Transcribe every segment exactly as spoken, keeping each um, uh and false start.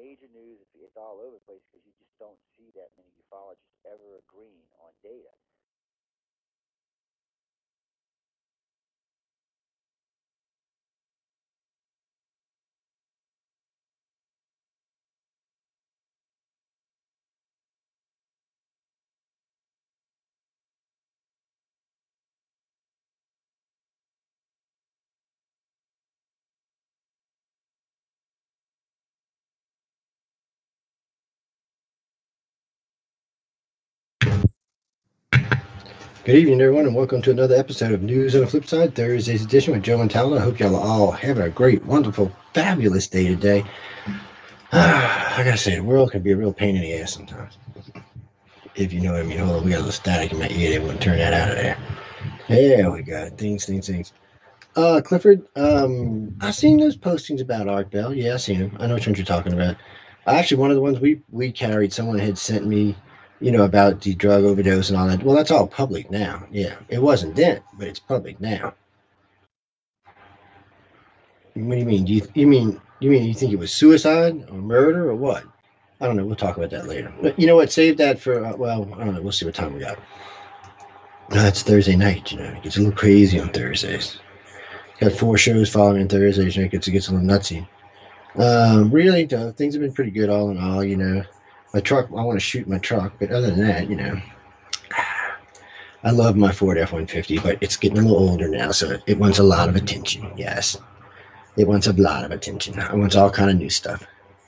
major news. It's, it's all over the place because you just don't see that many ufologists ever agreeing on data. Good evening, everyone, and welcome to another episode of News on the Flip Side, Thursday's edition with Joe and Talon. I hope y'all are all having a great, wonderful, fabulous day today. I gotta say, the world can be a real pain in the ass sometimes. If you know what I mean. Hold on, we got a little static in my ear. They wouldn't turn that out of there. There we go. Things, things, things. Uh, Clifford, um, I've seen those postings about Art Bell. Yeah, I've seen them. I know which ones you're talking about. Actually, one of the ones we, we carried, someone had sent me, you know, about the drug overdose and all that. Well, that's all public now. Yeah, it wasn't then, but it's public now. What do you mean? Do you you mean you mean you think it was suicide or murder or what? I don't know. We'll talk about that later. But you know what? Save that for uh, well. I don't know. We'll see what time we got. No, it's Thursday night. You know, it gets a little crazy on Thursdays. Got four shows following Thursdays. You know, it gets, it gets a little nutsy. Um, really, uh, things have been pretty good all in all. You know, my truck. I want to shoot my truck, but other than that, you know, I love my Ford F one fifty, but it's getting a little older now, so it wants a lot of attention. Yes. It wants a lot of attention. It wants all kind of new stuff.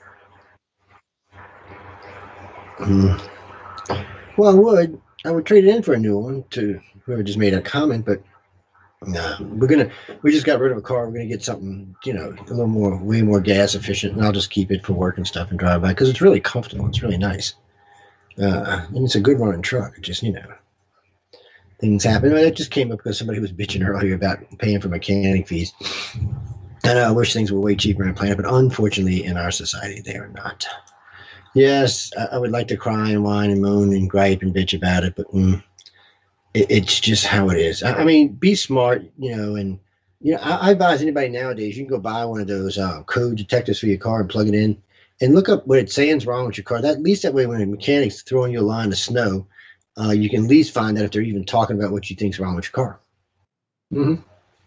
Mm. Well, I would. I would trade it in for a new one to whoever just made a comment, but no, we're gonna. We just got rid of a car. We're gonna get something, you know, a little more, way more gas efficient, and I'll just keep it for work and stuff and drive by because it's really comfortable. It's really nice, uh, and it's a good running truck. It just, you know, things happen. It just came up because somebody was bitching earlier about paying for mechanic fees. And I wish things were way cheaper in Planet, but unfortunately, in our society, they are not. Yes, I, I would like to cry and whine and moan and gripe and bitch about it, but mm, it, it's just how it is. I, I mean, be smart, you know, and you know, I, I advise anybody nowadays you can go buy one of those uh, code detectors for your car and plug it in, and look up what it's saying's wrong with your car. That at least that way, when a mechanic's throwing you a line of snow, uh, you can at least find out if they're even talking about what you think's wrong with your car. Mm-hmm.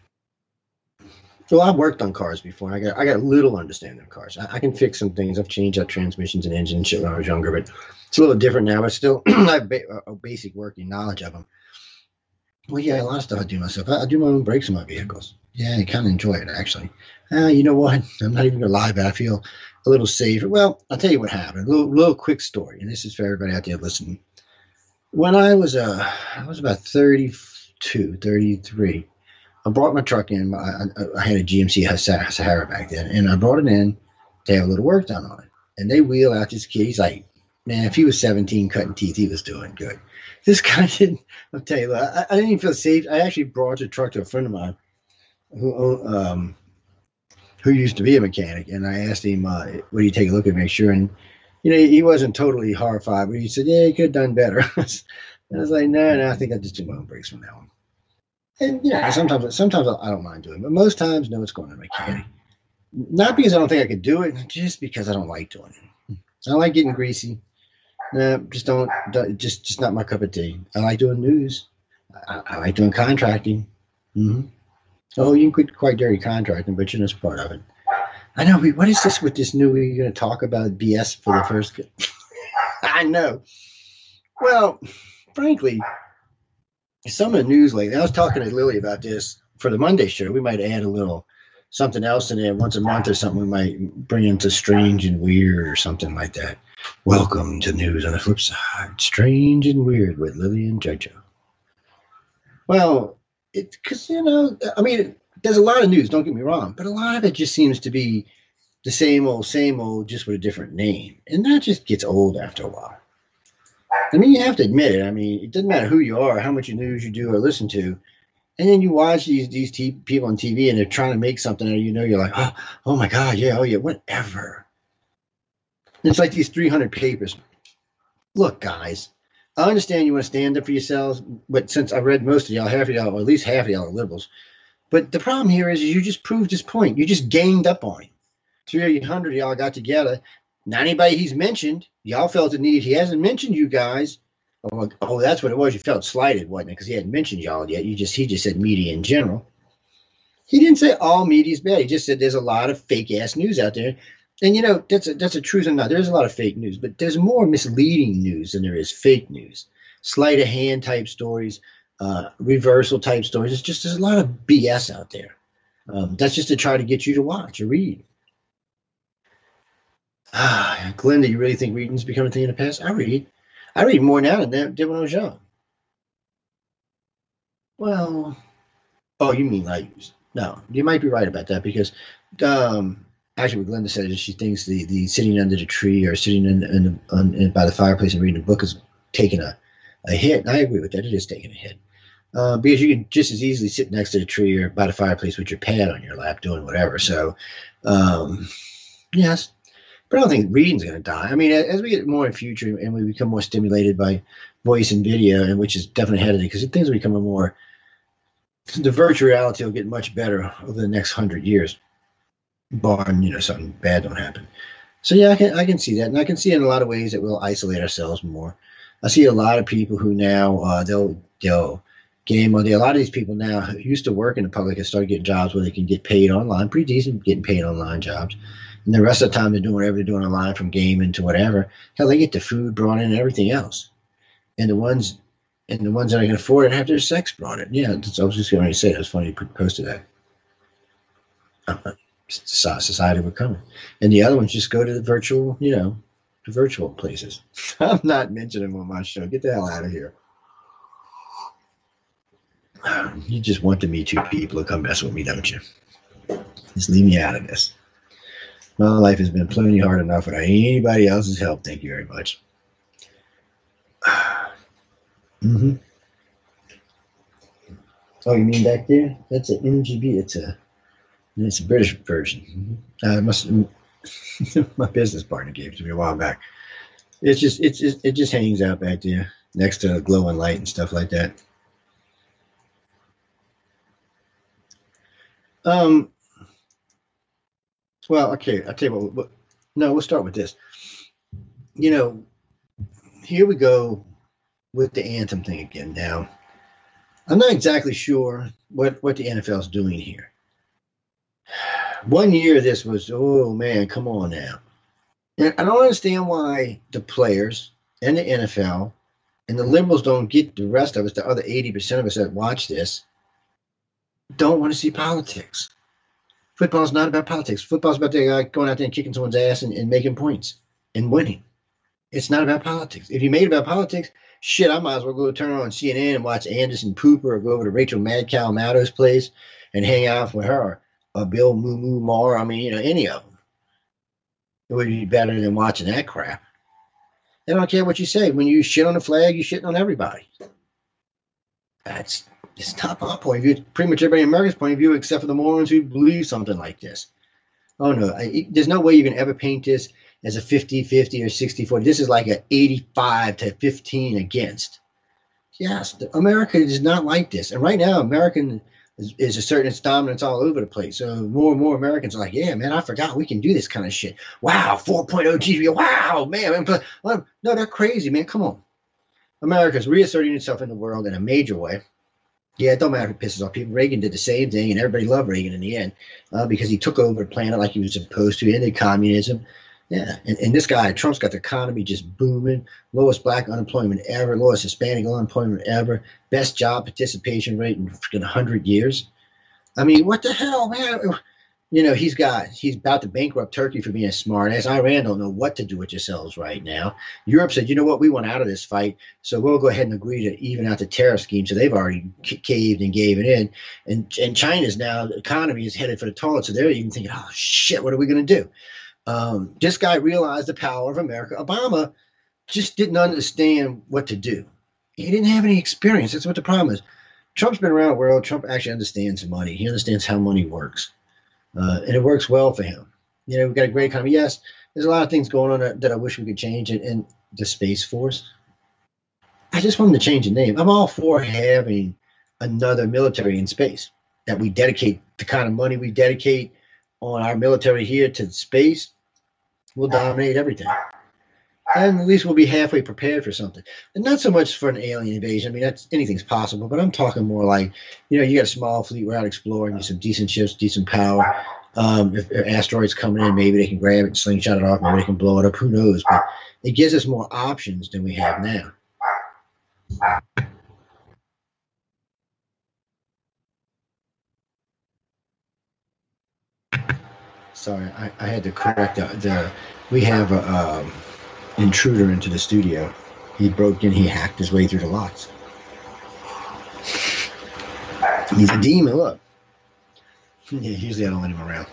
So I've worked on cars before. I got I got a little understanding of cars. I, I can fix some things. I've changed out transmissions and engines and shit when I was younger, but it's a little different now. But still, I have ba- a basic working knowledge of them. Well, yeah, a lot of stuff I do myself. I, I do my own brakes on my vehicles. Yeah, I kind of enjoy it actually. Uh, you know what? I'm not even gonna lie, but I feel a little safer. Well, I'll tell you what happened. A little, little quick story, and this is for everybody out there listening. When I was uh, I was about thirty-two, thirty-three. I brought my truck in. I, I, I had a G M C Sahara back then, and I brought it in to have a little work done on it. And they wheel out this kid. He's like, man, if he was seventeen cutting teeth, he was doing good. This guy didn't. I'll tell you, I, I didn't even feel safe. I actually brought the truck to a friend of mine who um who used to be a mechanic, and I asked him, uh, "Would you take a look and make sure?" And you know, he wasn't totally horrified, but he said, "Yeah, you could have done better." And I was like, "No, no, I think I just do my own brakes from now on." And yeah, sometimes sometimes I don't mind doing it, but most times, no, it's going to a mechanic. Not because I don't think I could do it, just because I don't like doing it. I like getting greasy. No, just don't, don't just just not my cup of tea. I like doing news. I, I like doing contracting. Mm-hmm. Oh, you can quit quite dirty contracting, but you're just part of it. I know. What is this with this new? We're going to talk about B S for the first. I know. Well, frankly, some of the news lately, I was talking to Lily about this for the Monday show. We might add a little something else in there once a month or something. We might bring into strange and weird or something like that. Welcome to News on the Flip Side, strange and weird with Lily and JoJo. Well, it's because, you know, I mean, there's a lot of news, don't get me wrong, but a lot of it just seems to be the same old, same old, just with a different name. And that just gets old after a while. I mean, you have to admit it. I mean, it doesn't matter who you are, how much news you do or listen to. And then you watch these these t- people on T V and they're trying to make something out of you know, you're like, oh, oh my God, yeah, oh yeah, whatever. It's like these three hundred papers. Look, guys, I understand you want to stand up for yourselves, but since I read most of y'all, half of y'all, or at least half of y'all are liberals. But the problem here is, is you just proved this point. You just ganged up on him. three hundred of y'all got together Not anybody he's mentioned. Y'all felt the need. He hasn't mentioned you guys. Oh, oh that's what it was. You felt slighted, wasn't it? Because he hadn't mentioned y'all yet. You just he just said media in general. He didn't say all media is bad. He just said there's a lot of fake ass news out there. And you know, that's a that's a truth or not. There's a lot of fake news, but there's more misleading news than there is fake news. Sleight of hand type stories, uh, reversal type stories. It's just there's a lot of B S out there. Um, that's just to try to get you to watch or read. Ah, Glenda, you really think reading's becoming a thing in the past? I read. I read more now than I did when I was young. Well, oh, you mean I use? No, you might be right about that because um, actually, what Glenda said is she thinks the, the sitting under the tree or sitting in, in, on, in by the fireplace and reading a book is taking a, a hit. And I agree with that. It is taking a hit. Uh, because you can just as easily sit next to the tree or by the fireplace with your pad on your lap doing whatever. So, um, yes. But I don't think reading's going to die. I mean, as we get more in future and we become more stimulated by voice and video, and which is definitely ahead of it, because things are becoming more, the virtual reality will get much better over the next hundred years, barring, you know, something bad don't happen. So yeah, I can I can see that, and I can see in a lot of ways that we'll isolate ourselves more. I see a lot of people who now uh, they'll they'll game on the. A lot of these people now who used to work in the public have started getting jobs where they can get paid online, pretty decent, getting paid online jobs. And the rest of the time they're doing whatever they're doing online, from gaming to whatever. Hell, they get the food brought in and everything else. And the ones and the ones that I can afford it have their sex brought in. Yeah, that's, I was just going to say that. It's funny you posted that. Uh, society we're coming. And the other ones just go to the virtual, you know, the virtual places. I'm not mentioning them on my show. Get the hell out of here. You just want to meet two people to come mess with me, don't you? Just leave me out of this. My life has been plenty hard enough without anybody else's help. Thank you very much. Mm-hmm. Oh, you mean back there? That's an M G B. It's a it's a British version. I must. My business partner gave it to me a while back. It's just it's just, it just hangs out back there next to glowing light and stuff like that. Um. Well, okay. I'll tell you what, what. No, we'll start with this. You know, here we go with the anthem thing again. Now, I'm not exactly sure what what the N F L is doing here. One year, this was, oh man, come on now. And I don't understand why the players and the N F L and the liberals don't get the rest of us, the other eighty percent of us that watch this, don't want to see politics. Football's not about politics. Football's about the guy going out there and kicking someone's ass and, and making points and winning. It's not about politics. If you made it about politics, shit, I might as well go turn on C N N and watch Anderson Cooper or go over to Rachel Mad Cow Maddow's place and hang out with her or Bill Moo Moo Maher. I mean, you know, any of them. It would be better than watching that crap. I don't care what you say. When you shit on the flag, you shitting on everybody. That's it's not my point of view. It's pretty much everybody in America's point of view, except for the morons who believe something like this. Oh, no. I, there's no way you can ever paint this as a fifty fifty or sixty forty. This is like an eighty-five to fifteen against. Yes, America is not like this. And right now, American is, is asserting its dominance all over the place. So more and more Americans are like, yeah, man, I forgot we can do this kind of shit. Wow, four point oh G P. Wow, man. No, they're crazy, man. Come on. America's reasserting itself in the world in a major way. Yeah, it don't matter if it pisses off people. Reagan did the same thing, and everybody loved Reagan in the end uh, because he took over the planet like he was supposed to, ended communism. Yeah, and, and this guy, Trump's got the economy just booming, lowest black unemployment ever, lowest Hispanic unemployment ever, best job participation rate in freaking one hundred years. I mean, what the hell, man? You know, he's got, he's about to bankrupt Turkey for being a smart ass. Iran don't know what to do with yourselves right now. Europe said, you know what, we want out of this fight, so we'll go ahead and agree to even out the tariff scheme. So they've already caved and gave it in. And, and China's now, the economy is headed for the toilet, so they're even thinking, oh, shit, what are we going to do? Um, this guy realized the power of America. Obama just didn't understand what to do. He didn't have any experience. That's what the problem is. Trump's been around the world. Trump actually understands money. He understands how money works. Uh, and it works well for him. You know, we've got a great economy. Yes, there's a lot of things going on that, that I wish we could change. And, and the Space Force, I just want them to change the name. I'm all for having another military in space, that we dedicate the kind of money we dedicate on our military here to space. We'll dominate everything. And at least we'll be halfway prepared for something. And not so much for an alien invasion. I mean, that's anything's possible, but I'm talking more like, you know, you got a small fleet, we're out exploring, some decent ships, decent power. Um, if, if asteroids coming in, maybe they can grab it and slingshot it off, maybe they can blow it up, who knows? But it gives us more options than we have now. Sorry, I, I had to correct the, the we have a um, intruder into the studio. He broke in, he hacked his way through the locks. He's a demon, look. Yeah, usually I don't let him around.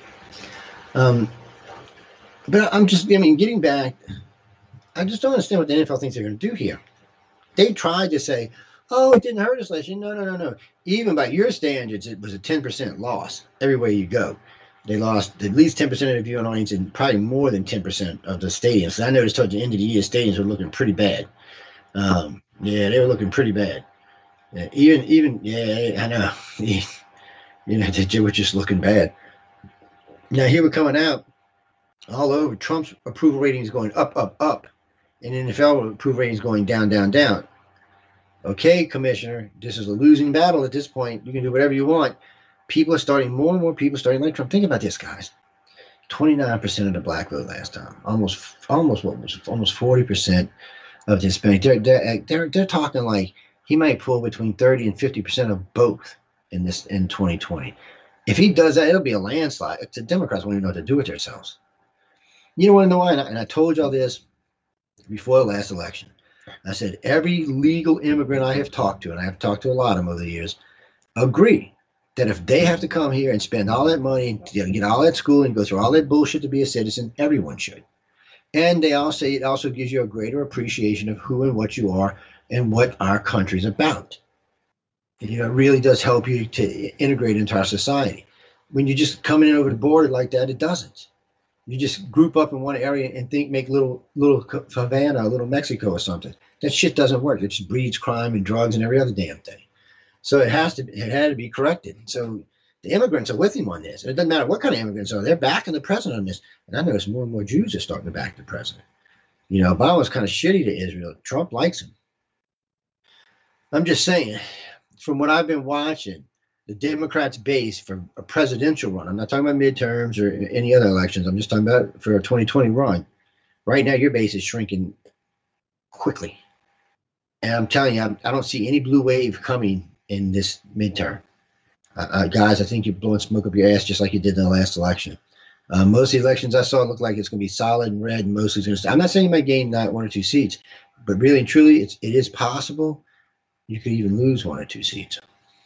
Um, but I'm just, I mean, getting back, I just don't understand what the N F L thinks they're going to do here. They tried to say, oh, it didn't hurt us last year. No, no, no, no. Even by your standards, it was a ten percent loss everywhere you go. They lost at least ten percent of the viewing audience and probably more than ten percent of the stadiums. I noticed towards the end of the year, stadiums were looking pretty bad. Um, yeah, they were looking pretty bad. Yeah, even, even, yeah, I know. You know, they were just looking bad. Now, here we're coming out all over. Trump's approval rating is going up, up, up. And N F L approval rating is going down, down, down. Okay, Commissioner, this is a losing battle at this point. You can do whatever you want. People are starting, more and more people starting like Trump. Think about this, guys. twenty-nine percent of the black vote last time. Almost, almost what was almost forty percent of the Hispanic. They're, they're, they're, they're talking like he might pull between thirty and fifty percent of both in this in twenty twenty. If he does that, it'll be a landslide. The Democrats won't even know what to do with themselves. You know what? Know why? And I, and I told y'all this before the last election. I said every legal immigrant I have talked to, and I have talked to a lot of them over the years, agree that if they have to come here and spend all that money, you know, get all that schooling, go through all that bullshit to be a citizen, everyone should. And they all say it also gives you a greater appreciation of who and what you are and what our country's about. And, you know, it really does help you to integrate into our society. When you just come in over the border like that, it doesn't. You just group up in one area and think, make little little Havana, little Mexico or something. That shit doesn't work. It just breeds crime and drugs and every other damn thing. So it has to, it had to be corrected. So the immigrants are with him on this. And it doesn't matter what kind of immigrants are. They're backing the president on this. And I notice more and more Jews are starting to back the president. You know, Obama's kind of shitty to Israel. Trump likes him. I'm just saying, from what I've been watching, the Democrats' base for a presidential run, I'm not talking about midterms or any other elections. I'm just talking about for a twenty twenty run. Right now, your base is shrinking quickly. And I'm telling you, I'm, I don't see any blue wave coming in this midterm. Uh, uh, guys, I think you're blowing smoke up your ass just like you did in the last election. Uh, most of the elections I saw look like it's going to be solid and red, and mostly going to stay. I'm not saying you might gain not one or two seats, but really and truly, it's, it is possible you could even lose one or two seats.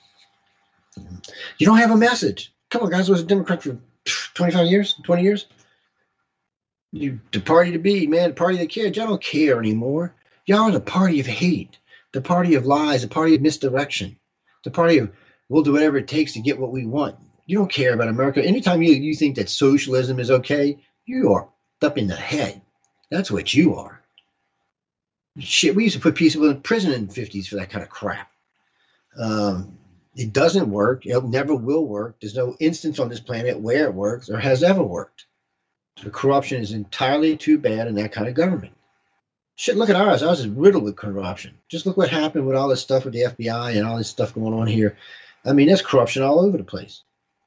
You don't have a message. Come on, guys, I was a Democrat for twenty-five years, twenty years. You, the party to be, man, the party that cares. Y'all don't care anymore. Y'all are the party of hate, the party of lies, the party of misdirection, the party of we'll do whatever it takes to get what we want. You don't care about America. Anytime you, you think that socialism is okay, you are up in the head. That's what you are. Shit, we used to put people in prison in the fifties for that kind of crap. Um, it doesn't work. It never will work. There's no instance on this planet where it works or has ever worked. The corruption is entirely too bad in that kind of government. Shit, look at ours. Ours is riddled with corruption. Just look what happened with all this stuff with the F B I and all this stuff going on here. I mean, there's corruption all over the place.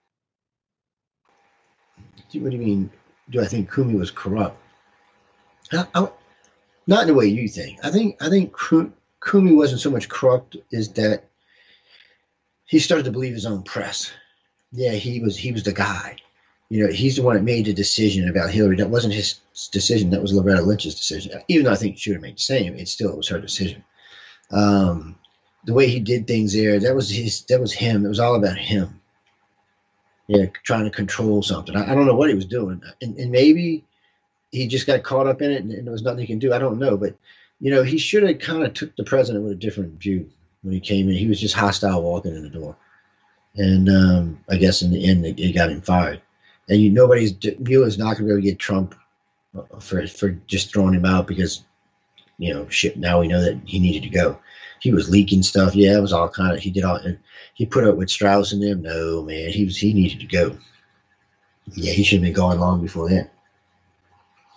What do you mean, do I think Comey was corrupt? I, I, not in the way you think. I think I think Comey wasn't so much corrupt as that he started to believe his own press. Yeah, he was he was the guy. You know, he's the one that made the decision about Hillary. That wasn't his decision. That was Loretta Lynch's decision. Even though I think she would have made the same, it still was her decision. Um, the way he did things there, that was his. That was him. It was all about him. Yeah, trying to control something. I, I don't know what he was doing, and, and maybe he just got caught up in it, and, and there was nothing he can do. I don't know, but you know, he should have kind of took the president with a different view when he came in. He was just hostile walking in the door, and um, I guess in the end, it, it got him fired. And you, nobody's Mueller's not going to be able to get Trump for for just throwing him out because, you know, shit. Now we know that he needed to go. He was leaking stuff. Yeah, it was all kind of. He did all. And he put up with Strauss and them. No, man, he was he needed to go. Yeah, he should have been gone long before that.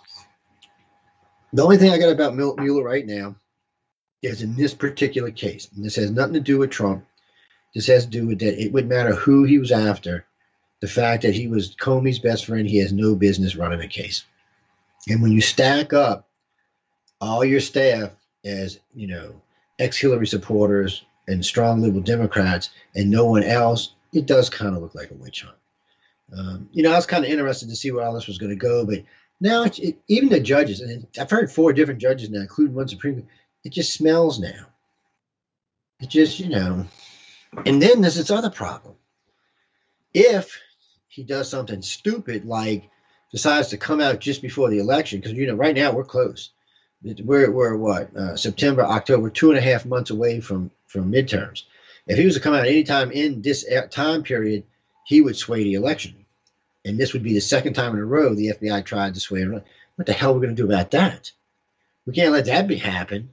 The only thing I got about Mueller right now is in this particular case, and this has nothing to do with Trump. This has to do with that it wouldn't matter who he was after. The fact that he was Comey's best friend, he has no business running a case. And when you stack up all your staff as, you know, ex-Hillary supporters and strong liberal Democrats and no one else, it does kind of look like a witch hunt. Um, you know, I was kind of interested to see where all this was going to go, but now it, it, even the judges, and I've heard four different judges now, including one Supreme, it just smells now. It just, you know, and then there's this other problem. If he does something stupid like decides to come out just before the election, because, you know, right now we're close. We're, we're what, uh, September, October, two and a half months away from, from midterms. If he was to come out anytime in this time period, he would sway the election. And this would be the second time in a row the F B I tried to sway it. What the hell are we going to do about that? We can't let that be happen.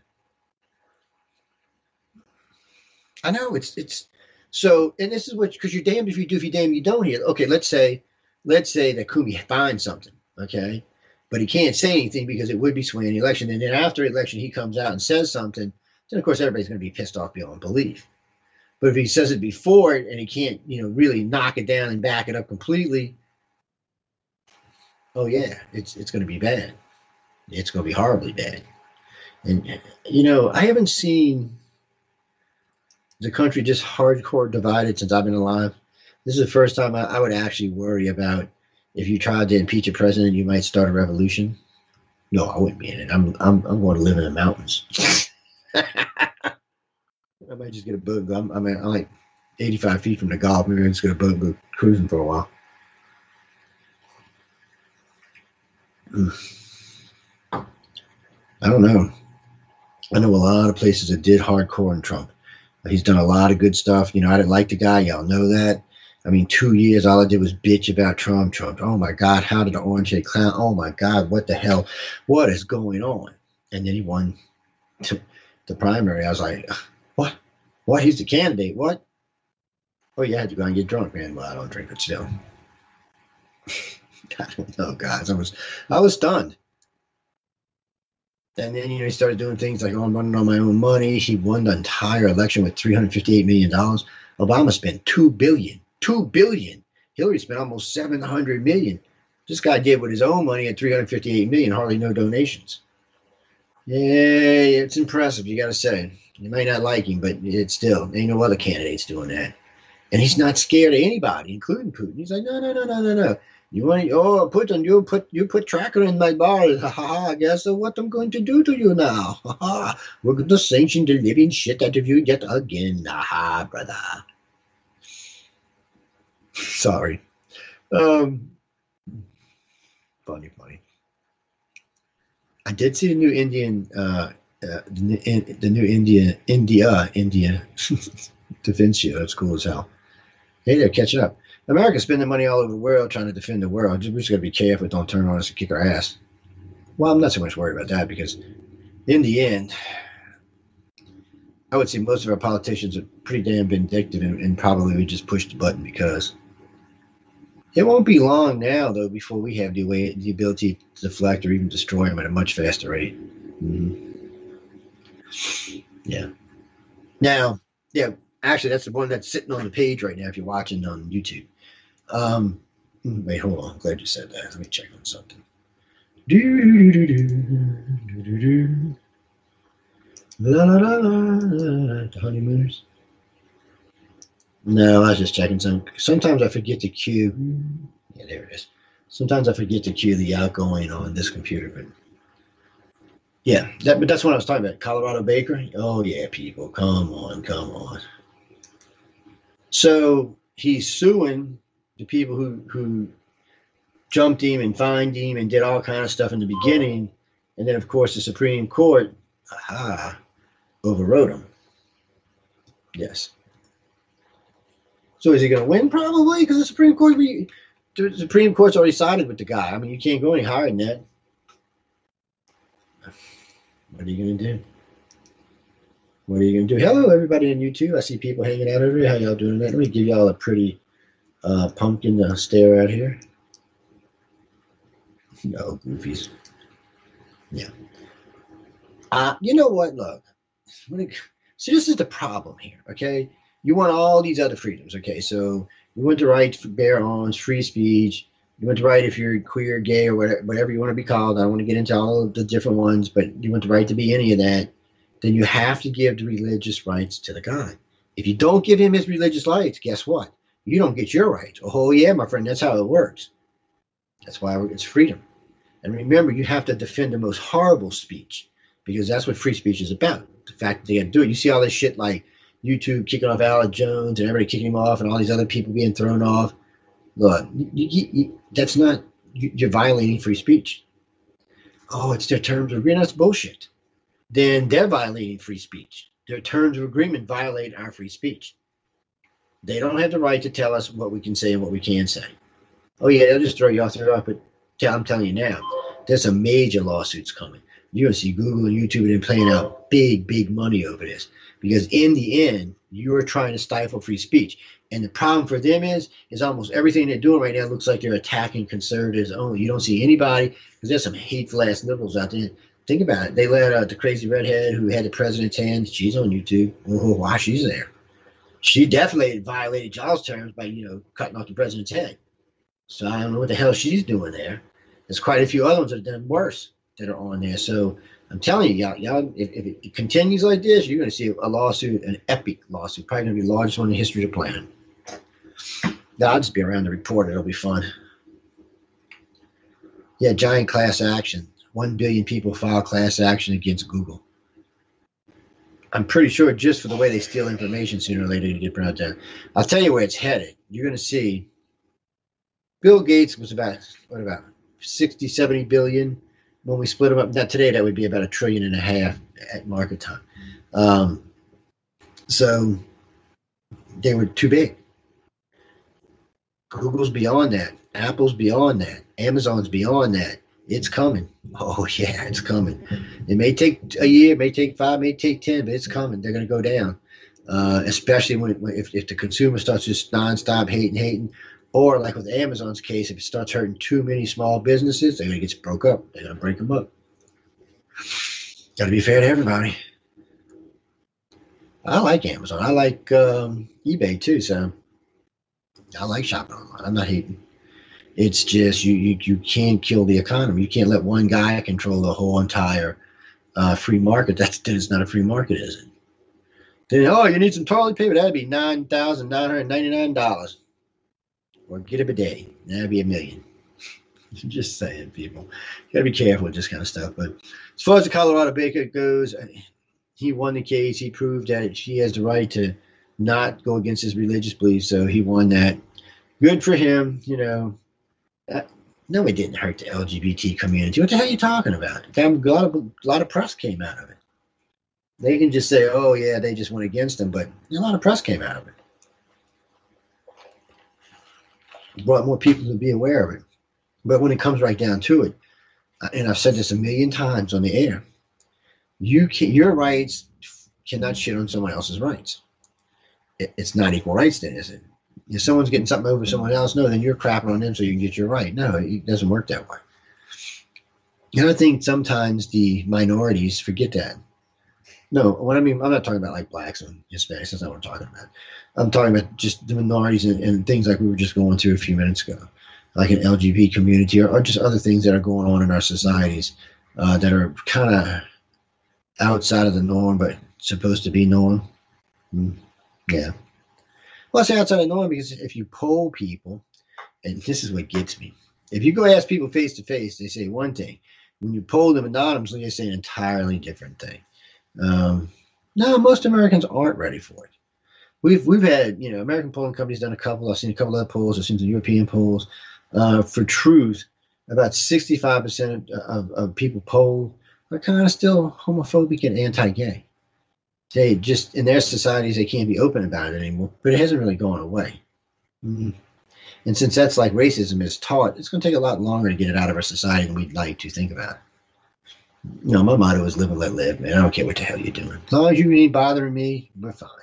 I know it's it's so, and this is what, because you're damned if you do, if you damned you don't here. Okay, let's say, let's say that Comey finds something, okay, but he can't say anything because it would be swaying the election. And then after election, he comes out and says something. Then of course everybody's going to be pissed off beyond belief. But if he says it before and he can't, you know, really knock it down and back it up completely, oh yeah, it's it's going to be bad. It's going to be horribly bad. And you know, I haven't seen the country just hardcore divided since I've been alive. This is the first time I, I would actually worry about if you tried to impeach a president, you might start a revolution. No, I wouldn't be in it. I'm I'm I'm going to live in the mountains. I might just get a boat. I'm I'm, I'm like eighty-five feet from the Gulf. Maybe I just get a boat and go cruising for a while. I don't know. I know a lot of places that did hardcore in Trump. He's done a lot of good stuff. You know, I didn't like the guy. Y'all know that. I mean, two years, all I did was bitch about Trump. Trump. Oh, my God. How did the orange head clown? Oh, my God. What the hell? What is going on? And then he won the primary. I was like, what? What? He's the candidate. What? Oh, you had to go and get drunk, man. Well, I don't drink, but still. I don't know, guys. I was, I was stunned. And then, you know, he started doing things like, oh, I'm running on my own money. He won the entire election with three hundred fifty-eight million dollars. Obama spent two billion dollars. two billion dollars. Hillary spent almost seven hundred million dollars. This guy did with his own money at three hundred fifty-eight million dollars, hardly no donations. Yeah, it's impressive, you got to say. You might not like him, but it's still, ain't no other candidates doing that. And he's not scared of anybody, including Putin. He's like, no, no, no, no, no, no. You want to, oh, put on you put you put tracker in my bars. Ha ha ha. Guess what I'm going to do to you now? Ha ha. We're going to sanction the living shit out of you yet again. Ha ha, brother. Sorry. Um, funny, funny. I did see the new Indian, uh, uh, the, the new India, India, India defense show. That's cool as hell. Hey, they're catching up. America's spending money all over the world trying to defend the world. We just got to be careful. Don't turn on us and kick our ass. Well, I'm not so much worried about that because in the end, I would say most of our politicians are pretty damn vindictive and, and probably we just push the button because it won't be long now, though, before we have the, way, the ability to deflect or even destroy them at a much faster rate. Mm-hmm. Yeah. Now, yeah, actually, that's the one that's sitting on the page right now if you're watching on YouTube. Um, wait, hold on. I'm glad you said that. Let me check on something. Do, do, do, do, do, do, do. La, la, la, la, the honeymooners. No, I was just checking some. Sometimes I forget to cue. Yeah, there it is. Sometimes I forget to cue the outgoing on this computer, but yeah, that, but that's what I was talking about. Colorado Bakery. Oh yeah, people, come on, come on. So he's suing the people who who jumped him and fined him and did all kind of stuff in the beginning, and then of course the Supreme Court, aha, overrode him. Yes. So is he going to win? Probably, because the Supreme Court, the Supreme Court's already sided with the guy. I mean, you can't go any higher than that. What are you going to do? What are you going to do? Hello, everybody on YouTube. I see people hanging out over here. How y'all doing? Let me give y'all a pretty uh, pumpkin uh, stare out here. No, goofies. Yeah. Uh, you know what? Look, when it, so this is the problem here. Okay, you want all these other freedoms. Okay, so you want the right to bear arms, free speech. You want the right if you're queer, gay, or whatever, whatever you want to be called. I don't want to get into all of the different ones, but you want the right to be any of that. Then you have to give the religious rights to the guy. If you don't give him his religious rights, guess what? You don't get your rights. Oh yeah, my friend, that's how it works. That's why it's freedom. And remember, you have to defend the most horrible speech because that's what free speech is about. The fact that they got to do it. You see all this shit like YouTube kicking off Alex Jones and everybody kicking him off and all these other people being thrown off. Look, you, you, you, that's not, you, you're violating free speech. Oh, it's their terms of agreement. That's bullshit. Then they're violating free speech. Their terms of agreement violate our free speech. They don't have the right to tell us what we can say and what we can't say. Oh, yeah, they'll just throw you off, throw you off, but I'm telling you now, there's some major lawsuits coming. You're going to see Google and YouTube and playing out big, big money over this. Because in the end, you're trying to stifle free speech. And the problem for them is, is almost everything they're doing right now looks like they're attacking conservatives only. You don't see anybody, because there's some hateful-ass liberals out there. Think about it. They let uh, the crazy redhead who had the president's hand, she's on YouTube. Oh, why she's there. She definitely violated Giles' terms by, you know, cutting off the president's head. So I don't know what the hell she's doing there. There's quite a few other ones that have done worse that are on there. So I'm telling you, y'all, y'all if, if it continues like this, you're going to see a lawsuit, an epic lawsuit, probably going to be the largest one in the history of the planet. I'll just be around to report it. It'll be fun. Yeah, giant class action. One billion people file class action against Google. I'm pretty sure just for the way they steal information sooner or later to get brought down. I'll tell you where it's headed. You're going to see Bill Gates was about, what about, sixty, seventy billion. When we split them up, now today that would be about a trillion and a half at market time. Um, so they were too big. Google's beyond that. Apple's beyond that. Amazon's beyond that. It's coming. Oh, yeah, it's coming. It may take a year, it may take five, it may take ten, but it's coming. They're going to go down, uh, especially when, when if, if the consumer starts just nonstop hating, hating. Or like with Amazon's case, if it starts hurting too many small businesses, they're going to get broke up. They're going to break them up. Got to be fair to everybody. I like Amazon. I like um, eBay too. So I like shopping online. I'm not hating. It's just you, you, you can't kill the economy. You can't let one guy control the whole entire uh, free market. That's then it's not a free market, is it? Then oh, you need some toilet paper. That'd be nine thousand nine hundred ninety-nine dollars. Or get a bidet. That'd be a million. Just saying, people. You gotta be careful with this kind of stuff. But as far as the Colorado Baker goes, he won the case. He proved that he has the right to not go against his religious beliefs. So he won that. Good for him. You know, that, no, it didn't hurt the L G B T community. What the hell are you talking about? A lot of, a lot of press came out of it. They can just say, oh, yeah, they just went against him. But a lot of press came out of it. Brought more people to be aware of it. But when it comes right down to it, and I've said this a million times on the air, you can, your rights cannot shit on someone else's rights. It, it's not equal rights then, is it? If someone's getting something over someone else, no, then you're crapping on them so you can get your right. No, it doesn't work that way. And I think sometimes the minorities forget that. No, what I mean, I'm not talking about like blacks and Hispanics. That's not what I'm talking about. I'm talking about just the minorities and, and things like we were just going through a few minutes ago, like an L G B T community or, or just other things that are going on in our societies uh, that are kind of outside of the norm, but supposed to be norm. Mm, yeah. Well, I say outside of the norm because if you poll people, and this is what gets me, if you go ask people face to face, they say one thing. When you poll them anonymously, they say an entirely different thing. Um, no, most Americans aren't ready for it. We've we've had, you know, American polling companies done a couple. I've seen a couple of polls. I've seen some European polls. Uh, for truth, about sixty-five percent of, of people polled are kind of still homophobic and anti-gay. They just, in their societies, they can't be open about it anymore, but it hasn't really gone away. Mm-hmm. And since that's like racism is taught, it's going to take a lot longer to get it out of our society than we'd like to think about. You know, my motto is live and let live, man. I don't care what the hell you're doing. As long as you ain't bothering me, we're fine.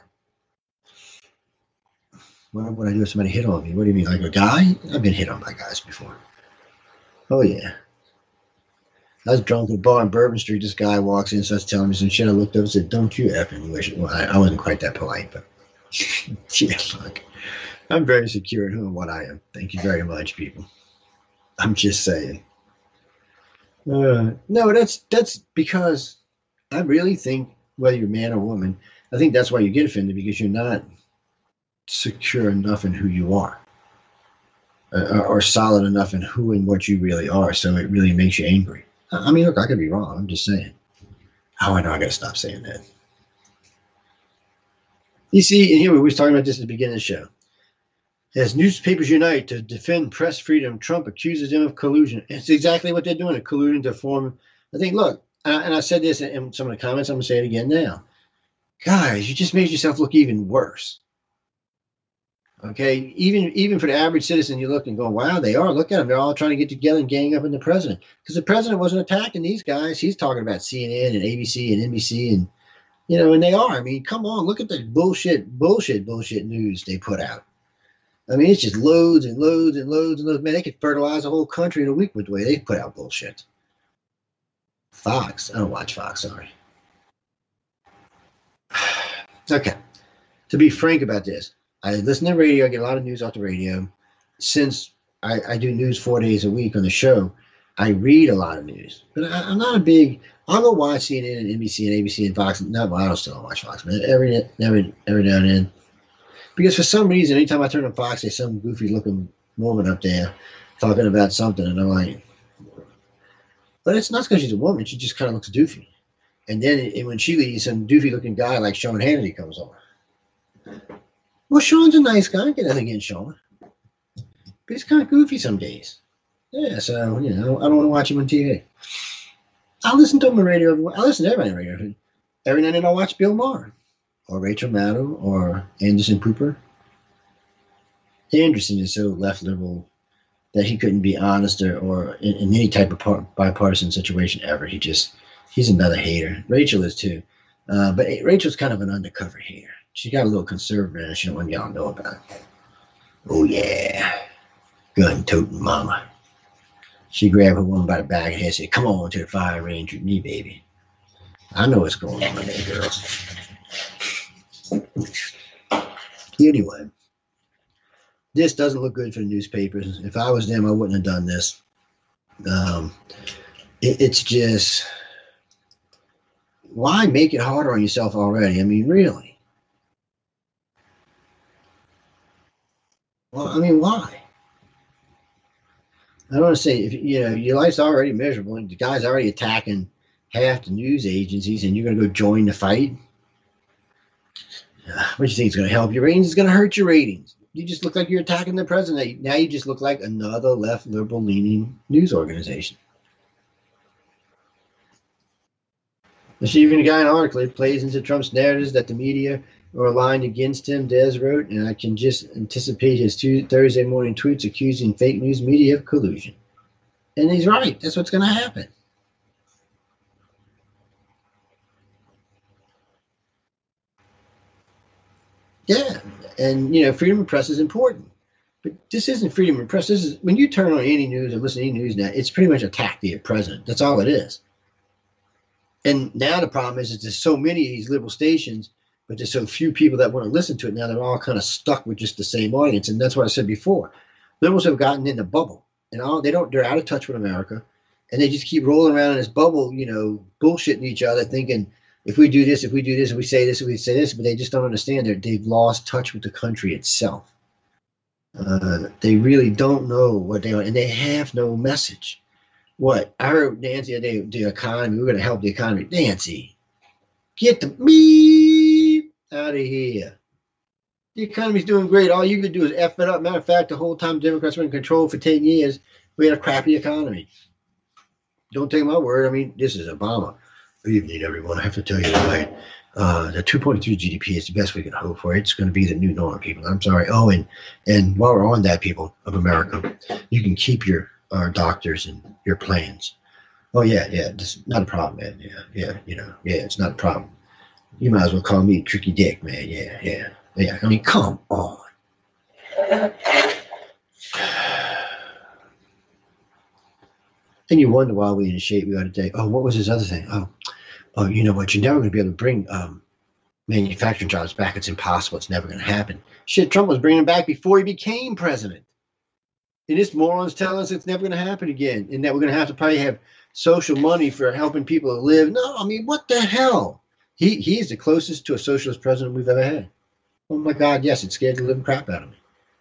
What would I do if somebody hit on me? What do you mean, like a guy? I've been hit on by guys before. Oh, yeah. I was drunk at a bar on Bourbon Street. This guy walks in, starts telling me some shit. I looked up and said, "Don't you effing wish it." Well, I, I wasn't quite that polite, but yeah, fuck. I'm very secure in who and what I am. Thank you very much, people. I'm just saying. Uh, no, that's that's because I really think whether you're man or woman, I think that's why you get offended because you're not secure enough in who you are, uh, or solid enough in who and what you really are. So it really makes you angry. I mean, look, I could be wrong. I'm just saying. Oh, I know. I got to stop saying that. You see, and here we were talking about this at the beginning of the show. As newspapers unite to defend press freedom, Trump accuses them of collusion. It's exactly what they're doing, they're colluding to form. I think, look, and I, and I said this in some of the comments, I'm going to say it again now. Guys, you just made yourself look even worse. Okay, even even for the average citizen, you look and go, wow, they are. Look at them. They're all trying to get together and gang up on the president. Because the president wasn't attacking these guys. He's talking about C N N and A B C and N B C and, you know, and they are. I mean, come on, look at the bullshit, bullshit, bullshit news they put out. I mean, it's just loads and loads and loads and loads. Man, they could fertilize a whole country in a week with the way they put out bullshit. Fox. I don't watch Fox, sorry. Okay. To be frank about this, I listen to radio. I get a lot of news off the radio. Since I, I do news four days a week on the show, I read a lot of news. But I, I'm not a big. I'll go watch C N N and N B C and A B C and Fox. No, well, I don't still don't watch Fox, but every every every now and then. Because for some reason, anytime I turn on Fox, there's some goofy-looking woman up there talking about something, and I'm like, but it's not because she's a woman. She just kind of looks doofy. And then it, when she leaves, some doofy-looking guy like Sean Hannity comes on. Well, Sean's a nice guy. I get nothing against Sean. But he's kind of goofy some days. Yeah, so, you know, I don't want to watch him on T V. I'll listen to him on the radio. I listen to everybody on the radio. Every now and then I'll watch Bill Maher or Rachel Maddow or Anderson Cooper. Anderson is so left liberal that he couldn't be honest or, or in, in any type of par- bipartisan situation ever. He just, he's another hater. Rachel is too. Uh, but Rachel's kind of an undercover hater. She got a little conservative and she don't want y'all to know about it. Oh, yeah. Gun-toting mama. She grabbed her woman by the back and said, come on to the fire range with me, baby. I know what's going on there, girls. Anyway, this doesn't look good for the newspapers. If I was them, I wouldn't have done this. Um, it, it's just, why make it harder on yourself already? I mean, really? Well, I mean, why? I don't want to say, if you know, your life's already miserable, and the guy's already attacking half the news agencies, and you're going to go join the fight. Uh, what do you think is going to help your ratings? It's going to hurt your ratings. You just look like you're attacking the president. Now you just look like another left liberal leaning news organization. There's even a guy in an article that plays into Trump's narratives that the media are aligned against him, Des wrote, and I can just anticipate his two Thursday morning tweets accusing fake news media of collusion. And he's right. That's what's going to happen. Yeah, and you know, freedom of press is important. But this isn't freedom of press. This is when you turn on any news or listen to any news now, it's pretty much attack the president. That's all it is. And now the problem is that there's so many of these liberal stations, but there's so few people that want to listen to it. Now they're all kind of stuck with just the same audience. And that's what I said before. Liberals have gotten in the bubble. And all, they don't, they're out of touch with America. And they just keep rolling around in this bubble, you know, bullshitting each other, thinking, if we do this, if we do this, if we say this, if we say this, but they just don't understand that they've lost touch with the country itself. Uh, they really don't know what they are, and they have no message. What? I heard Nancy today, the economy, we're going to help the economy. Nancy, get the me out of here. The economy's doing great. All you could do is F it up. Matter of fact, the whole time Democrats were in control for ten years, we had a crappy economy. Don't take my word. I mean, this is Obama. Good evening, everyone. I have to tell you tonight, uh, the two point two G D P is the best we can hope for. It's going to be the new norm, people. I'm sorry. Oh, and and while we're on that, people of America, you can keep your uh, doctors and your plans. Oh, yeah, yeah. It's not a problem, man. Yeah, yeah, you know, yeah, it's not a problem. You might as well call me Tricky Dick, man. Yeah, yeah, yeah. I mean, come on. And you wonder why we in the shape we are today. Oh, what was his other thing? Oh, oh, you know what? You're never going to be able to bring um, manufacturing jobs back. It's impossible. It's never going to happen. Shit, Trump was bringing them back before he became president. And this morons tell us it's never going to happen again, and that we're going to have to probably have social money for helping people to live. No, I mean, what the hell? He he is the closest to a socialist president we've ever had. Oh my God, yes, it scared the living crap out of me.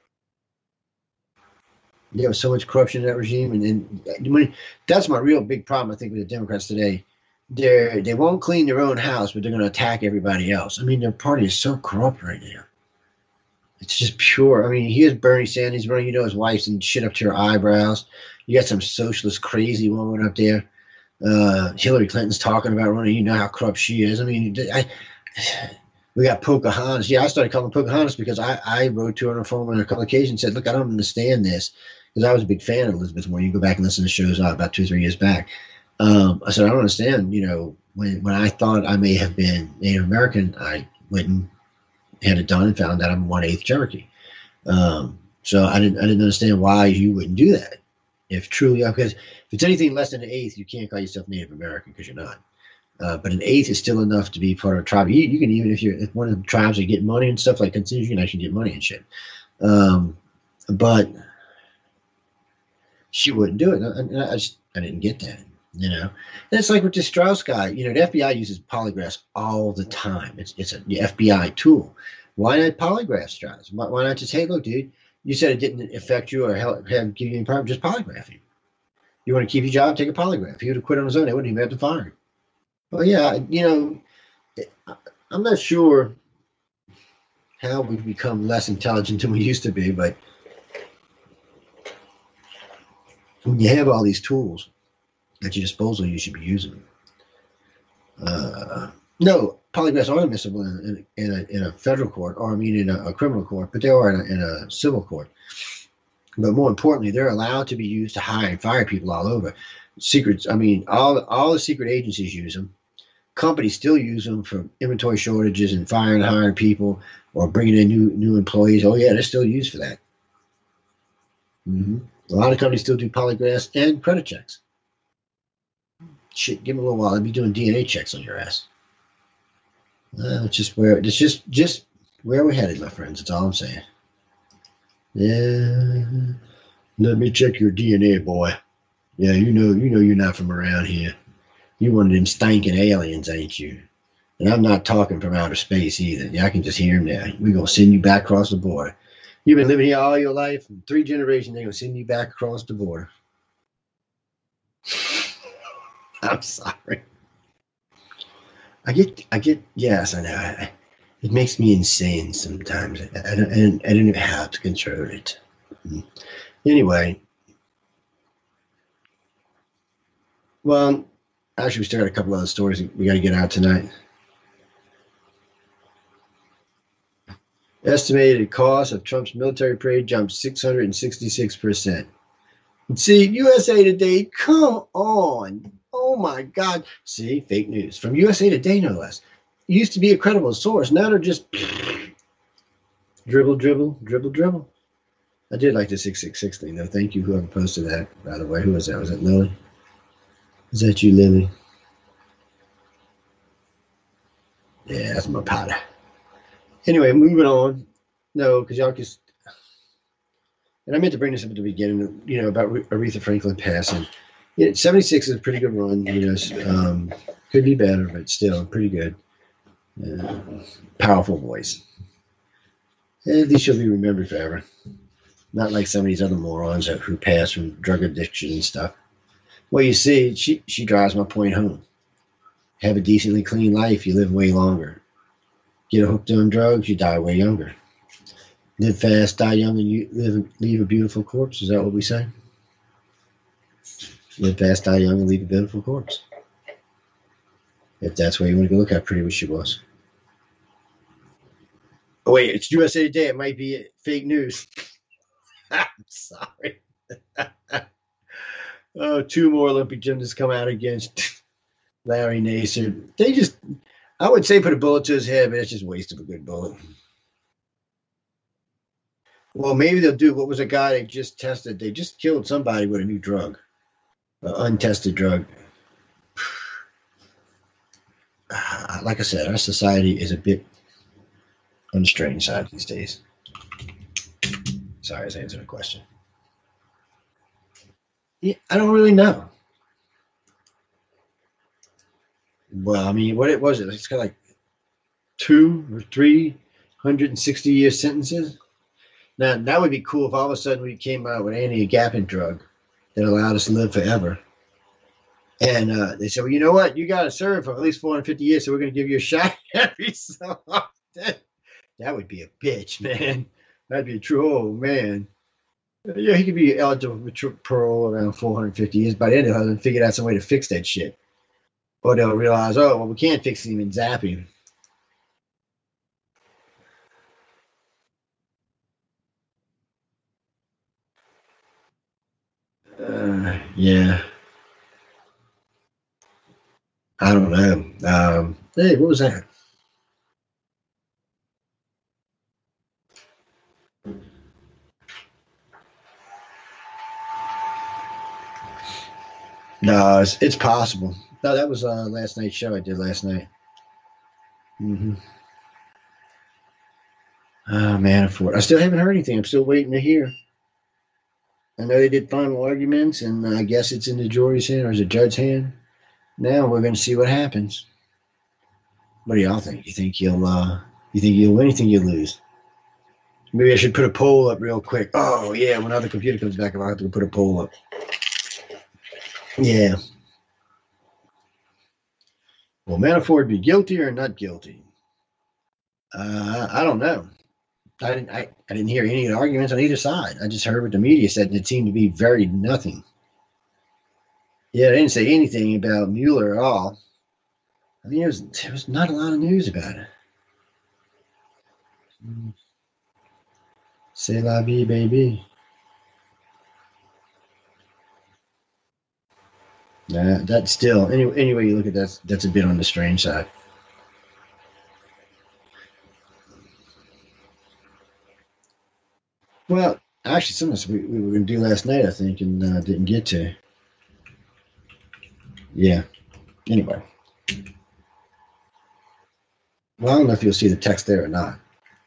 There was so much corruption in that regime, and, and when, that's my real big problem. I think with the Democrats today, they they won't clean their own house, but they're going to attack everybody else. I mean, their party is so corrupt right now. It's just pure. I mean, here's Bernie Sanders running, you know, his wife's and shit up to her eyebrows. You got some socialist crazy woman up there. Uh, Hillary Clinton's talking about running. You know how corrupt she is. I mean, I, we got Pocahontas. Yeah, I started calling Pocahontas because I, I wrote to her on the phone on a couple of occasions and said, look, I don't understand this. Because I was a big fan of Elizabeth Warren. You go back and listen to shows uh, about two or three years back. Um, I said, I don't understand. You know, when, when I thought I may have been Native American, I went and had it done and found out I'm one eighth Cherokee. Um, so I didn't I didn't understand why you wouldn't do that. If truly, because if it's anything less than an eighth, you can't call yourself Native American because you're not. Uh, but an eighth is still enough to be part of a tribe. You, you can even if you're if one of the tribes that get money and stuff like consider you can actually get money and shit. Um, but she wouldn't do it. And I, I just I didn't get that. You know, and it's like with this Strauss guy. You know, the F B I uses polygraphs all the time. It's it's a the F B I tool. Why not polygraph Strauss? Why, why not just, hey, look, dude, you said it didn't affect you or help, have give you any problem. Just polygraph him. You want to keep your job? Take a polygraph. If he would have quit on his own, they wouldn't even have to fire him. Well, yeah, you know, I'm not sure how we've become less intelligent than we used to be, but when you have all these tools at your disposal, you should be using them. Uh, no, polygraphs are admissible in, in, in, a, in a federal court, or I mean in a, a criminal court, but they are in a, in a civil court. But more importantly, they're allowed to be used to hire and fire people all over. Secrets, I mean, all all the secret agencies use them. Companies still use them for inventory shortages and firing and hiring people or bringing in new new employees. Oh yeah, they're still used for that. Mm-hmm. A lot of companies still do polygraphs and credit checks. Shit, give them a little while. They'll be doing D N A checks on your ass. Uh, it's just where it's just just where we're headed, my friends. That's all I'm saying. Yeah, let me check your D N A, boy. Yeah, you know, you know, you're not from around here. You one of them stinking aliens, ain't you? And I'm not talking from outer space either. Yeah, I can just hear him now. We're gonna send you back across the border. You've been living here all your life, three generations. They're gonna send you back across the border. I'm sorry. I get, I get, yes, I know. I, it makes me insane sometimes. I, I, don't, I, don't, I don't know how to control it. Anyway, well, actually, we still got a couple other stories we got to get out tonight. Estimated cost of Trump's military parade jumped six hundred sixty-six percent. See, U S A Today, come on. Oh my God. See, fake news from U S A Today, no less. It used to be a credible source. Now they're just dribble, dribble, dribble, dribble. I did like the six six six thing, though. Thank you, whoever posted that, by the way. Who was that? Was that Lily? Is that you, Lily? Yeah, that's my powder. Anyway, moving on. No, because y'all just... And I meant to bring this up at the beginning, you know, about Aretha Franklin passing. Yeah, seventy-six is a pretty good run. You know, um, could be better, but still pretty good. Uh, powerful voice. And at least she'll be remembered forever. Not like some of these other morons who pass from drug addiction and stuff. Well, you see, she, she drives my point home. Have a decently clean life, you live way longer. Get hooked on drugs, you die way younger. Live fast, die young, and you live, leave a beautiful corpse. Is that what we say? Live fast, die young, and leave a beautiful corpse. If that's where you want to go look how pretty she was. Oh, wait, it's U S A Today. It might be fake news. I'm sorry. Oh, two more Olympic gymnasts come out against Larry Nassar. They just, I would say put a bullet to his head, but it's just a waste of a good bullet. Well, maybe they'll do, what was a guy they just tested? They just killed somebody with a new drug. an untested drug. Uh, like I said, our society is a bit on the strange side these days. Sorry, I was answering a question. Yeah, I don't really know. Well, I mean, what it was, it? It's got like two or three hundred and sixty year sentences. Now, that would be cool if all of a sudden we came out with anti-gapping drug that allowed us to live forever. And uh, they said, well, you know what? You got to serve for at least four hundred fifty years, so we're going to give you a shot every so often. That would be a bitch, man. That'd be a true old man. Yeah, he could be eligible for parole around four hundred fifty years. By then, they'll have figured out some way to fix that shit. Or they'll realize, oh, well, we can't fix him and zap him. Uh, yeah, I don't know. Um, hey, what was that? No, it's, it's possible. No, that was uh, last night's show I did last night. Mm-hmm. Oh, Manafort. I still haven't heard anything. I'm still waiting to hear. I know they did final arguments, and I guess it's in the jury's hand or is it judge's hand. Now we're going to see what happens. What do y'all think? You think he'll? Uh, you think he'll win? You think he'll lose? Maybe I should put a poll up real quick. Oh yeah, when other computer comes back, I'll have to put a poll up. Yeah. Will Manafort be guilty or not guilty? Uh, I don't know. I didn't. I, I didn't hear any arguments on either side. I just heard what the media said, and it seemed to be very nothing. Yeah, they didn't say anything about Mueller at all. I mean, there was there was not a lot of news about it. C'est la vie, baby. Nah, that's still any anyway you look at that, that's a bit on the strange side. Well, actually, some of this we, we were going to do last night, I think, and uh, didn't get to. Yeah. Anyway, well, I don't know if you'll see the text there or not.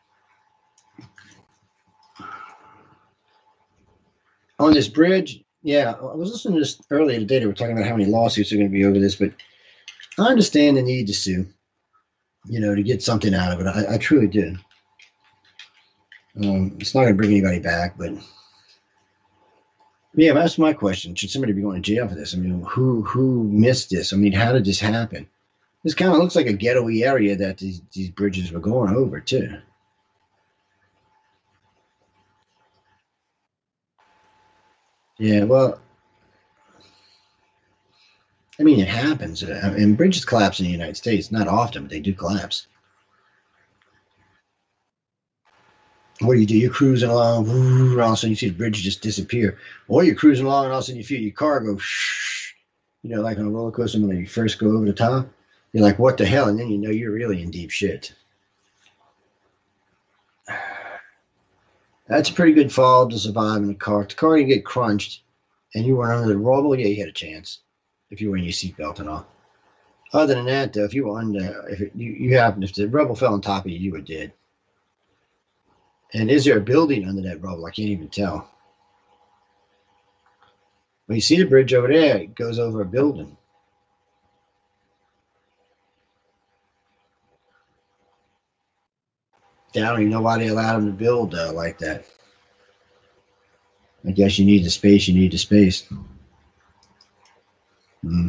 On this bridge, yeah, I was listening to this earlier today. They were talking about how many lawsuits are going to be over this, but I understand the need to sue, you know, to get something out of it. I, I truly do. Um, it's not going to bring anybody back, but yeah, that's my question. Should somebody be going to jail for this? I mean, who who missed this? I mean, how did this happen? This kind of looks like a ghetto-y area that these, these bridges were going over, too. Yeah, well, I mean, it happens. Uh, and bridges collapse in the United States. Not often, but they do collapse. What do you do? You're cruising along, and all of a sudden you see the bridge just disappear. Or you're cruising along, and all of a sudden you feel your car go shh. You know, like on a roller coaster when you first go over the top. You're like, what the hell? And then you know you're really in deep shit. That's a pretty good fall to survive in a car. If the car you get crunched and you were under the rubble, yeah, you had a chance if you were in your seatbelt and all. Other than that, though, if you were under, if it, you, you happened, if the rubble fell on top of you, you were dead. And is there a building under that rubble? I can't even tell. When you see the bridge over there, it goes over a building. I don't even know why they allowed them to build uh, like that. I guess you need the space. You need the space. Hmm.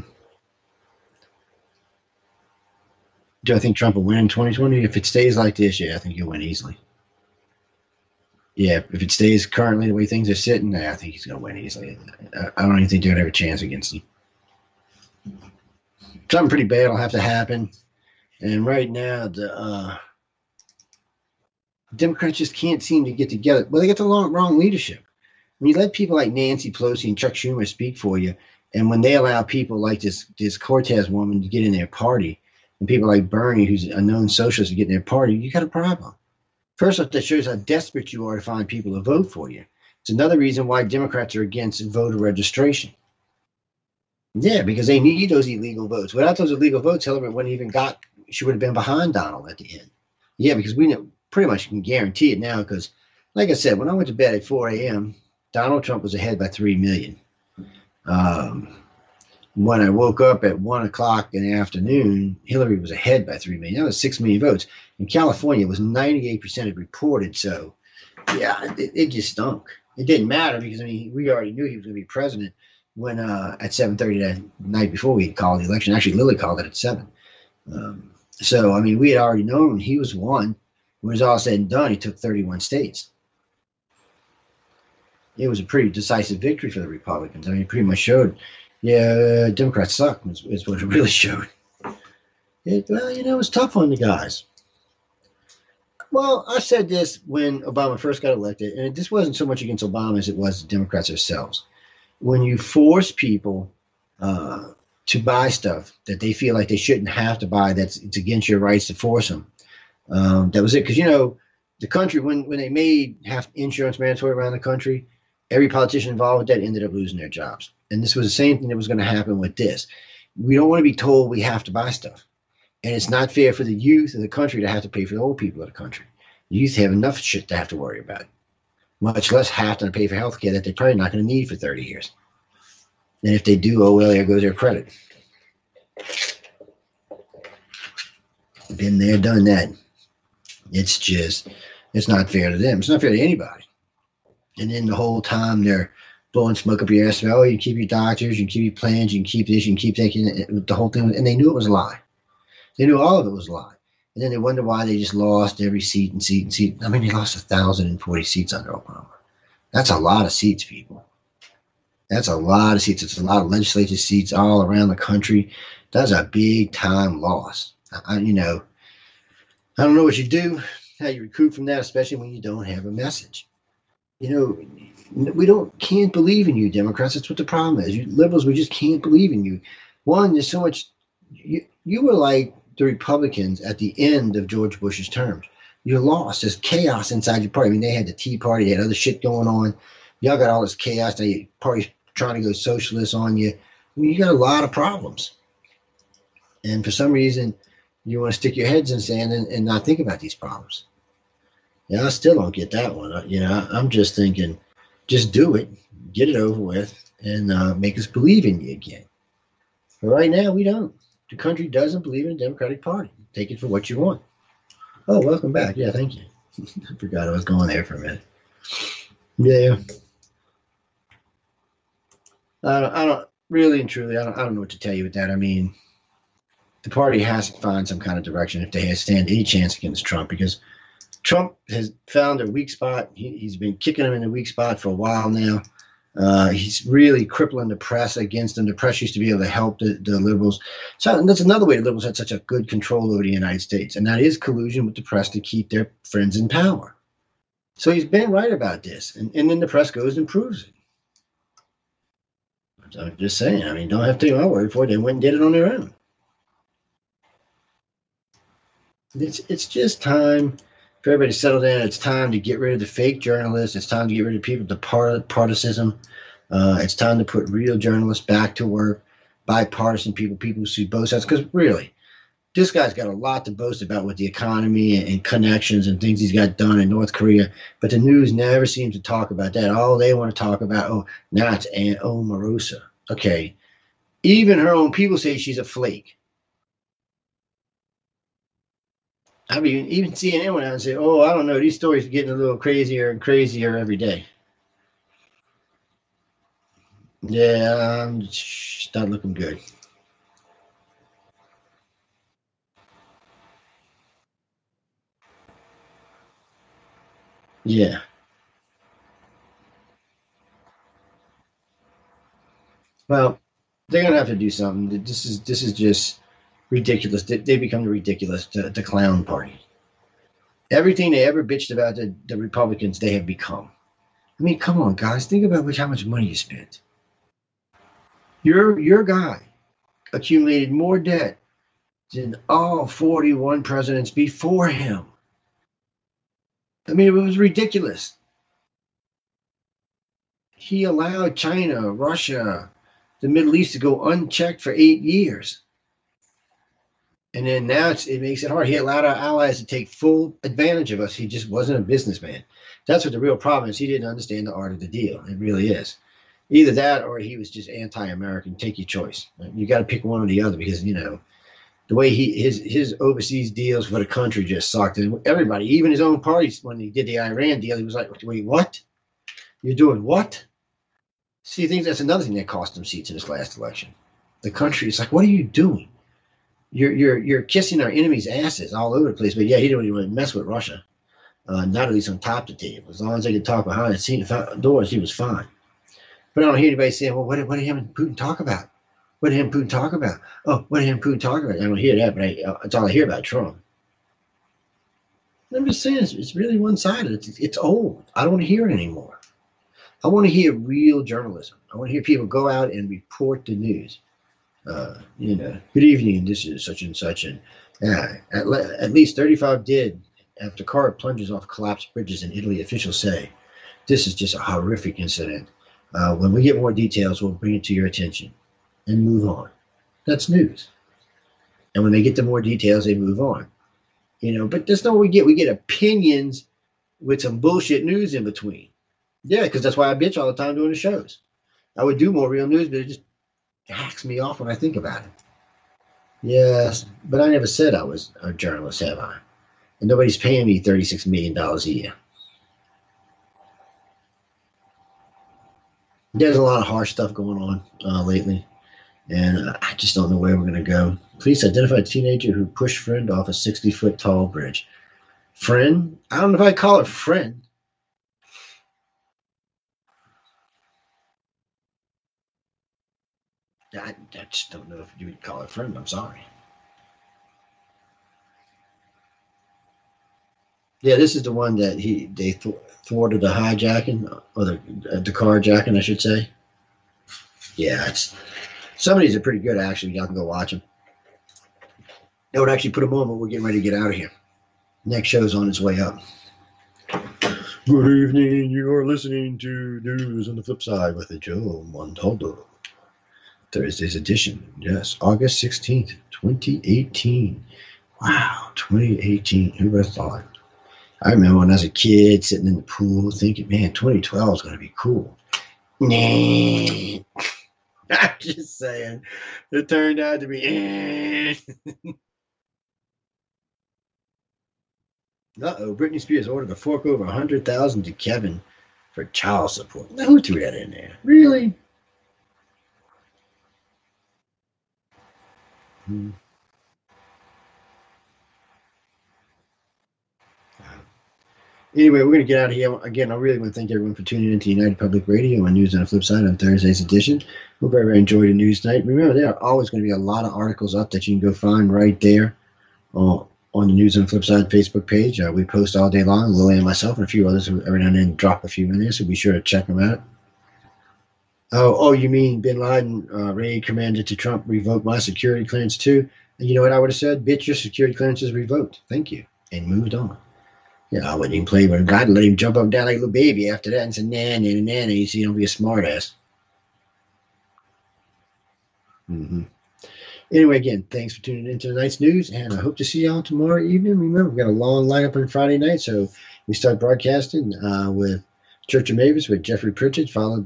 Do I think Trump will win in twenty twenty? If it stays like this, yeah, I think he'll win easily. Yeah, if it stays currently the way things are sitting, yeah, I think he's going to win easily. I don't even think they're going to have a chance against him. Something pretty bad will have to happen. And right now, the uh, Democrats just can't seem to get together. Well, they got the wrong, wrong leadership. When you let people like Nancy Pelosi and Chuck Schumer speak for you, and when they allow people like this this Cortez woman to get in their party, and people like Bernie, who's a known socialist, to get in their party, you got a problem. First off, that shows how desperate you are to find people to vote for you. It's another reason why Democrats are against voter registration. Yeah, because they need those illegal votes. Without those illegal votes, Hillary wouldn't even got. She would have been behind Donald at the end. Yeah, because we know pretty much can guarantee it now. Because, like I said, when I went to bed at four a m, Donald Trump was ahead by three million. Um, when I woke up at one o'clock in the afternoon, Hillary was ahead by three million. That was six million votes. In California, it was ninety-eight percent reported. So, yeah, it, it just stunk. It didn't matter because I mean we already knew he was going to be president when uh, at seven thirty that night before we had called the election. Actually, Lily called it at seven. Um, so I mean we had already known he was won. When it was all said and done, he took thirty-one states. It was a pretty decisive victory for the Republicans. I mean, it pretty much showed, yeah, Democrats suck. Is, is what it really showed. It, well, you know, it was tough on the guys. Well, I said this when Obama first got elected, and this wasn't so much against Obama as it was the Democrats themselves. When you force people uh, to buy stuff that they feel like they shouldn't have to buy, that's it's against your rights to force them. Um, that was it. Because, you know, the country, when, when they made half insurance mandatory around the country, every politician involved with that ended up losing their jobs. And this was the same thing that was going to happen with this. We don't want to be told we have to buy stuff. And it's not fair for the youth of the country to have to pay for the old people of the country. The youth have enough shit to have to worry about, much less have to pay for health care that they're probably not going to need for thirty years. And if they do, oh, well, there goes their credit. Been there, done that. It's just, it's not fair to them. It's not fair to anybody. And then the whole time they're blowing smoke up your ass. Oh, you keep your doctors, you keep your plans, you can keep this, you can keep taking it, the whole thing. And they knew it was a lie. They knew all of it was a lie. And then they wonder why they just lost every seat and seat and seat. I mean, they lost one thousand forty seats under Obama. That's a lot of seats, people. That's a lot of seats. It's a lot of legislative seats all around the country. That's a big time loss. I, you know, I don't know what you do, how you recoup from that, especially when you don't have a message. You know, we don't can't believe in you, Democrats. That's what the problem is. You liberals, we just can't believe in you. One, there's so much. You, you were like the Republicans at the end of George Bush's terms. You're lost. There's chaos inside your party. I mean, they had the Tea Party, they had other shit going on. Y'all got all this chaos. The party's trying to go socialist on you. I mean, you got a lot of problems. And for some reason, you want to stick your heads in sand and, and not think about these problems. Yeah, I still don't get that one. You know, I'm just thinking, just do it, get it over with, and uh, make us believe in you again. But right now, we don't. The country doesn't believe in the Democratic Party. Take it for what you want. Oh, welcome back. Yeah, thank you. I forgot I was going there for a minute. Yeah. I don't, I don't really and truly, I don't, I don't know what to tell you with that. I mean, the party has to find some kind of direction if they stand any chance against Trump, because Trump has found a weak spot. He, he's been kicking him in the weak spot for a while now. Uh, he's really crippling the press against them. The press used to be able to help the, the liberals. So that's another way the liberals had such a good control over the United States, and that is collusion with the press to keep their friends in power. So he's been right about this, and, and then the press goes and proves it. I'm just saying. I mean, don't have to take my word for it. They went and did it on their own. It's it's just time for everybody to settle down. It's time to get rid of the fake journalists. It's time to get rid of people, the part, partisanship. Uh, it's time to put real journalists back to work, bipartisan people, people who see both sides. Because really, this guy's got a lot to boast about with the economy and, and connections and things he's got done in North Korea. But the news never seems to talk about that. All they want to talk about, oh, now it's Aunt Omarosa. Okay. Even her own people say she's a flake. I mean, even C N N went out and said, oh, I don't know, these stories are getting a little crazier and crazier every day. Yeah, um, it's not looking good. Yeah. Well, they're gonna have to do something. This is this is just ridiculous. They, they become the ridiculous, the, the clown party. Everything they ever bitched about the, the Republicans, they have become. I mean, come on, guys. Think about which, how much money you spent. Your your guy accumulated more debt than all forty-one presidents before him. I mean, it was ridiculous. He allowed China, Russia, the Middle East to go unchecked for eight years. And then now it's, it makes it hard. He allowed our allies to take full advantage of us. He just wasn't a businessman. That's what the real problem is. He didn't understand the art of the deal. It really is. Either that or he was just anti-American. Take your choice. You got to pick one or the other because, you know, the way he his his overseas deals for the country just sucked. And everybody, even his own parties, when he did the Iran deal, he was like, wait, what? You're doing what? See, I think that's another thing that cost him seats in his last election. The country is like, what are you doing? You're you're you're kissing our enemies' asses all over the place. But yeah, he didn't even mess with Russia. Uh, not at least on top of the table. As long as they could talk behind the scene doors, he was fine. But I don't hear anybody saying, well, what did, what did him and Putin talk about? What did him and Putin talk about? Oh, what did him and Putin talk about? I don't hear that, but I, uh, that's all I hear about Trump. I'm just saying, it's, it's really one-sided. It's, it's old. I don't want to hear it anymore. I want to hear real journalism. I want to hear people go out and report the news. Uh, you know, good evening, this is such and such. And uh, at, le- at least thirty-five dead after car plunges off collapsed bridges in Italy, officials say. This is just a horrific incident. Uh, when we get more details, we'll bring it to your attention and move on. That's news. And when they get to more details, they move on. You know, but that's not what we get. We get opinions with some bullshit news in between. Yeah, because that's why I bitch all the time doing the shows. I would do more real news, but it just hacks me off when I think about it. Yes, but I never said I was a journalist, have I? And nobody's paying me thirty-six million dollars a year. There's a lot of harsh stuff going on uh, lately, and uh, I just don't know where we're going to go. Police identified a teenager who pushed friend off a sixty-foot tall bridge. Friend? I don't know if I call it friend. I, I just don't know if you would call it friend. I'm sorry. Yeah, this is the one that he they th- thwarted the hijacking, or the uh, the carjacking, I should say. Yeah, it's some of these are pretty good, actually. Y'all can go watch them. I would actually put them on, but we're getting ready to get out of here. Next show's on its way up. Good evening. You are listening to News on the Flip Side with Joe Montaldo. Thursday's edition. Yes, August sixteenth, twenty eighteen. Wow, twenty eighteen. Who would have thought? I remember when I was a kid sitting in the pool thinking, man, twenty twelve is going to be cool. Nah. I'm just saying. It turned out to be. Eh. Uh-oh, Britney Spears ordered to fork over one hundred thousand dollars to Kevin for child support. Now, who threw that in there? Really? Hmm. Anyway, we're going to get out of here. Again, I really want to thank everyone for tuning in to United Public Radio and News on the Flip Side on Thursday's edition. Hope everybody enjoyed the news tonight. Remember, there are always going to be a lot of articles up that you can go find right there uh, on the News on the Flip Side Facebook page. Uh, we post all day long. Lily and myself and a few others who every now and then drop a few in there, so be sure to check them out. Oh, oh, you mean Bin Laden uh, raid commanded to Trump revoke my security clearance too? And you know what I would have said? Bitch, your security clearance is revoked. Thank you. And moved on. You know, I wouldn't even play with him. God let him jump up and down like a little baby after that and say, nah, nah, nah, nah. You see, don't be a smart ass. Mm-hmm. Anyway, again, thanks for tuning in to tonight's news, and I hope to see y'all tomorrow evening. Remember, we've got a long lineup on Friday night, so we start broadcasting uh, with Church of Mavis with Jeffrey Pritchett, followed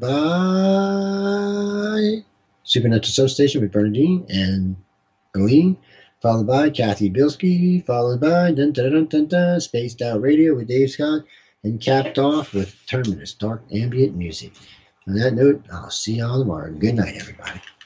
by Supernatural Substation with Bernadine and Aline, followed by Kathy Bilski, followed by dun, dun, dun, dun, dun, Spaced Out Radio with Dave Scott, and capped off with Terminus, dark ambient music. On that note, I'll see y'all tomorrow. Good night, everybody.